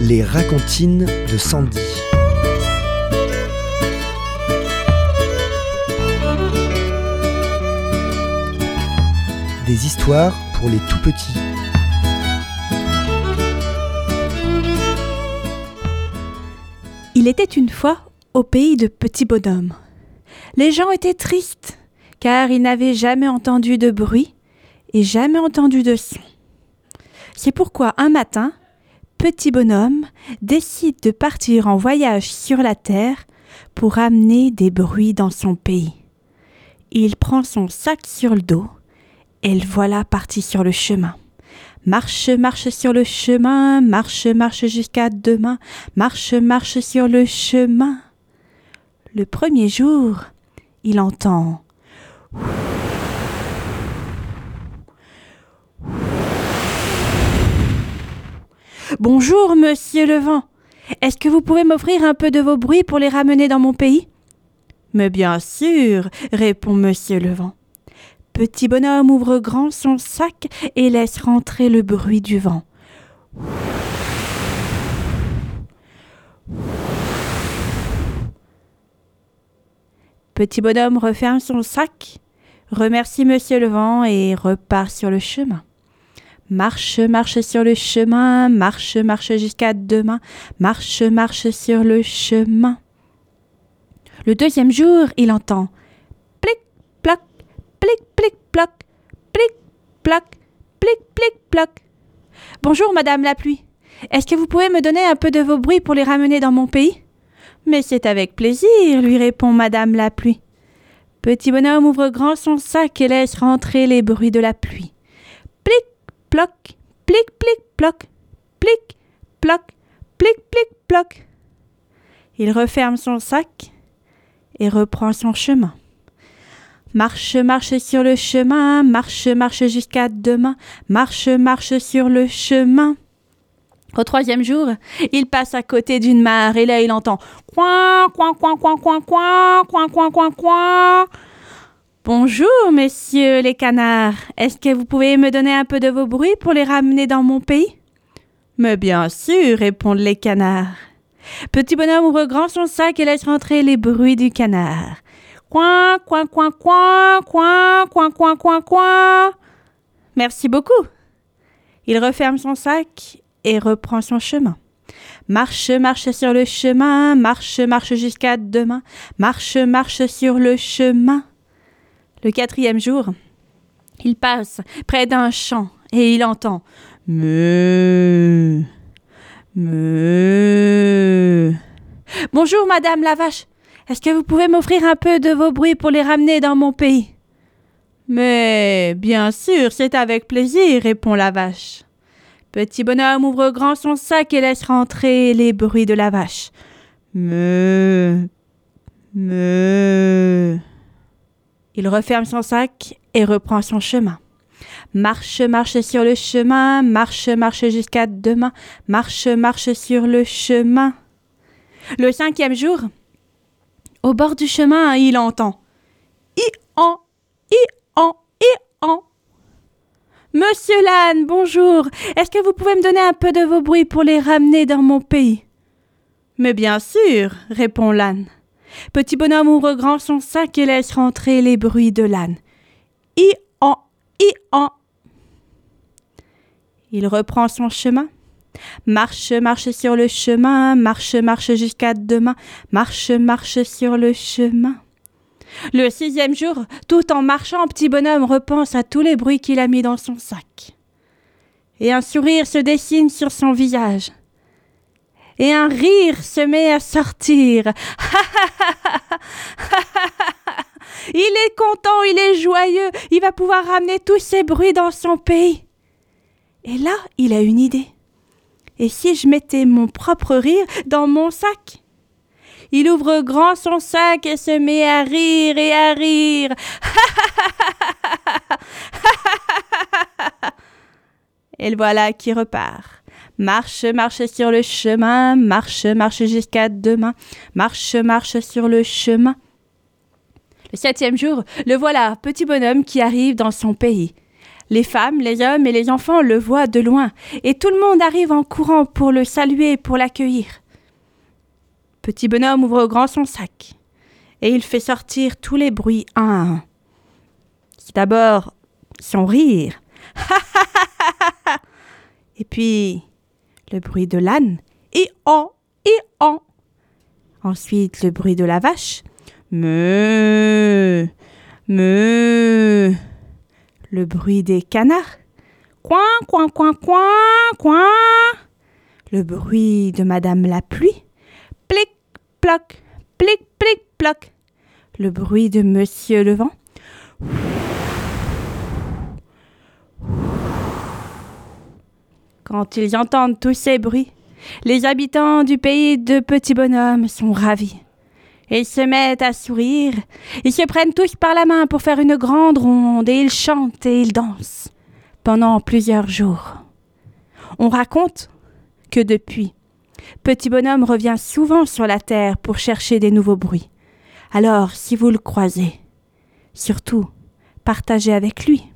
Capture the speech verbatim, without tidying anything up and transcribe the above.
Les racontines de Sandy. Des histoires pour les tout petits. Il était une fois au pays de petits bonhommes. Les gens étaient tristes, car ils n'avaient jamais entendu de bruit et jamais entendu de son. C'est pourquoi un matin, Petit Bonhomme décide de partir en voyage sur la terre pour amener des bruits dans son pays. Il prend son sac sur le dos et le voilà parti sur le chemin. Marche, marche sur le chemin, marche, marche jusqu'à demain, marche, marche sur le chemin. Le premier jour, il entend « Bonjour, monsieur le vent. Est-ce que vous pouvez m'offrir un peu de vos bruits pour les ramener dans mon pays ?»« Mais bien sûr, répond monsieur le vent. Petit bonhomme ouvre grand son sac et laisse rentrer le bruit du vent. Petit bonhomme referme son sac, remercie monsieur le vent et repart sur le chemin. Marche, marche sur le chemin, marche, marche jusqu'à demain, marche, marche sur le chemin. Le deuxième jour, il entend plic, ploc, plic, plic, ploc, plic, ploc, plic, plic, ploc. Bonjour, madame la pluie. Est-ce que vous pouvez me donner un peu de vos bruits pour les ramener dans mon pays ? Mais c'est avec plaisir, lui répond madame la pluie. Petit bonhomme ouvre grand son sac et laisse rentrer les bruits de la pluie. Plic, ploc, plic, plic, ploc, plic, ploc, plic, plic, ploc. Il referme son sac et reprend son chemin. Marche, marche sur le chemin, marche, marche jusqu'à demain, marche, marche sur le chemin. Au troisième jour, il passe à côté d'une mare et là il entend coin, coin, coin, coin, coin, coin, coin, coin, coin, coin. Bonjour, messieurs les canards. Est-ce que vous pouvez me donner un peu de vos bruits pour les ramener dans mon pays ? Mais bien sûr, répondent les canards. Petit bonhomme ouvre grand son sac et laisse rentrer les bruits du canard. Coin, coin, coin, coin, coin, coin, coin, coin, coin. Merci beaucoup. Il referme son sac et reprend son chemin. Marche, marche sur le chemin, marche, marche jusqu'à demain, marche, marche sur le chemin. Le quatrième jour, il passe près d'un champ et il entend « Meuh, meuh ». « Bonjour, madame la vache. Est-ce que vous pouvez m'offrir un peu de vos bruits pour les ramener dans mon pays ?»« Mais bien sûr, c'est avec plaisir, répond la vache. Petit bonhomme ouvre grand son sac et laisse rentrer les bruits de la vache. Meuh, meuh. Il referme son sac et reprend son chemin. Marche, marche sur le chemin, marche, marche jusqu'à demain, marche, marche sur le chemin. Le cinquième jour, au bord du chemin, il entend « I-an, I-an, I-an ». Monsieur l'âne, bonjour. Est-ce que vous pouvez me donner un peu de vos bruits pour les ramener dans mon pays ? Mais bien sûr, répond l'âne. Petit bonhomme ouvre grand son sac et laisse rentrer les bruits de l'âne. I-an, I-an. Il reprend son chemin. Marche, marche sur le chemin, marche, marche jusqu'à demain, marche, marche sur le chemin. Le sixième jour, tout en marchant, petit bonhomme repense à tous les bruits qu'il a mis dans son sac. Et un sourire se dessine sur son visage. Et un rire se met à sortir. Il est content, il est joyeux, il va pouvoir ramener tous ces bruits dans son pays. Et là, il a une idée. Et si je mettais mon propre rire dans mon sac ? Il ouvre grand son sac et se met à rire et à rire. Et le voilà qui repart. Marche, marche sur le chemin, marche, marche jusqu'à demain, marche, marche sur le chemin. Le septième jour, le voilà, petit bonhomme qui arrive dans son pays. Les femmes, les hommes et les enfants le voient de loin, et tout le monde arrive en courant pour le saluer et pour l'accueillir. Petit bonhomme ouvre grand son sac, et il fait sortir tous les bruits un à un. D'abord, son rire. Et puis, le bruit de l'âne. Et en, et en. Ensuite, le bruit de la vache. Meuh, meuh. Le bruit des canards. Coin, coin, coin, coin, coin. Le bruit de Madame la pluie. Plic, ploc, plic, plic, ploc. Le bruit de Monsieur le vent. Quand ils entendent tous ces bruits, les habitants du pays de Petit Bonhomme sont ravis. Ils se mettent à sourire, ils se prennent tous par la main pour faire une grande ronde et ils chantent et ils dansent pendant plusieurs jours. On raconte que depuis, Petit Bonhomme revient souvent sur la terre pour chercher des nouveaux bruits. Alors, si vous le croisez, surtout, partagez avec lui.